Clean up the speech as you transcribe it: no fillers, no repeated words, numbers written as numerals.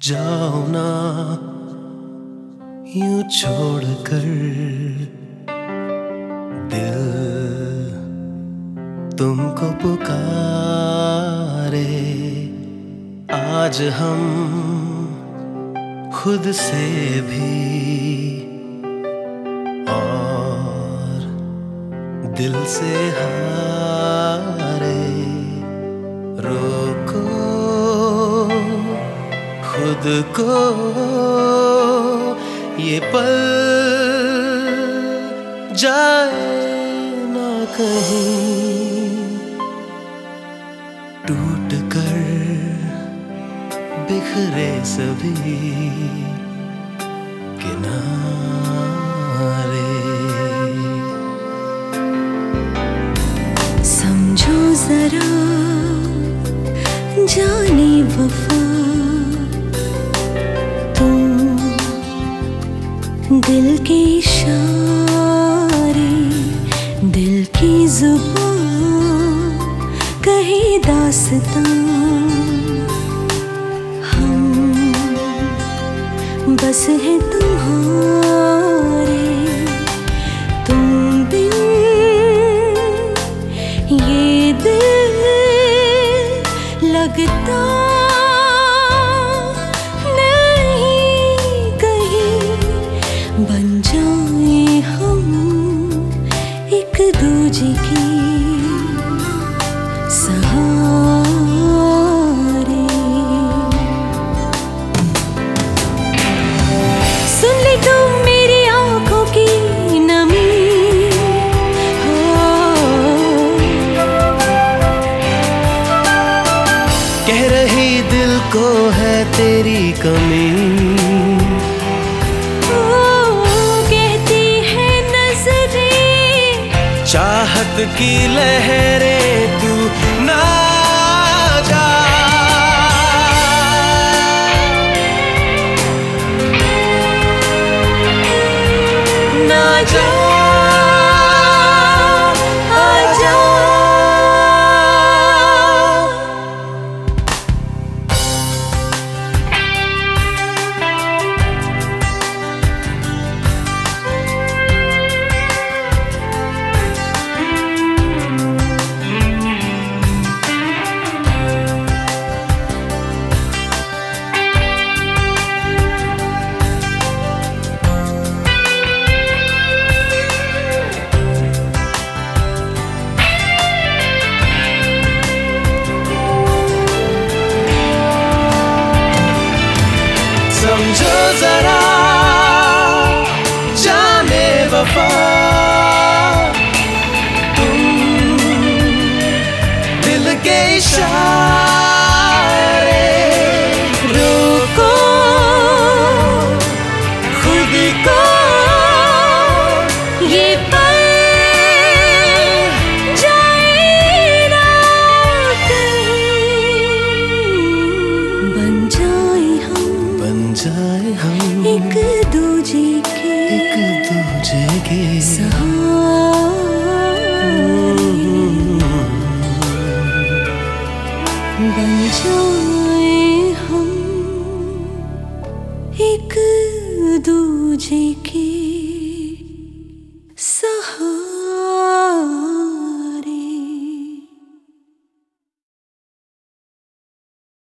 जाओ ना यूं छोड़कर, दिल तुमको पुकारे। आज हम खुद से भी और दिल से हारे। रोको खुद को, ये पल जाए ना कहीं, टूट कर बिखरे सभी किनारे। समझो जरा जाने वफा, तुम दिल के इशारे, दिल की जुबान कहे दास्तां, हम बस हैं तुम्हारे। तुम बिन ये दिल लगता नहीं कहीं, बन जाए हम एक दूजे की सहारे। सुन ले तुम मेरी आंखों की नमी, कह रही दिल को है तेरी कमी। कहती है नजरें चाहत की लहरें तू ना जा, ना जा, आजा। समझो जरा जाने वफा, तुम दिल के इशारे। रोको खुद को, ये पल जाए ना कहीं, बन जाए हम एक दूजे के सहारे। बन जाए हम एक दूजे के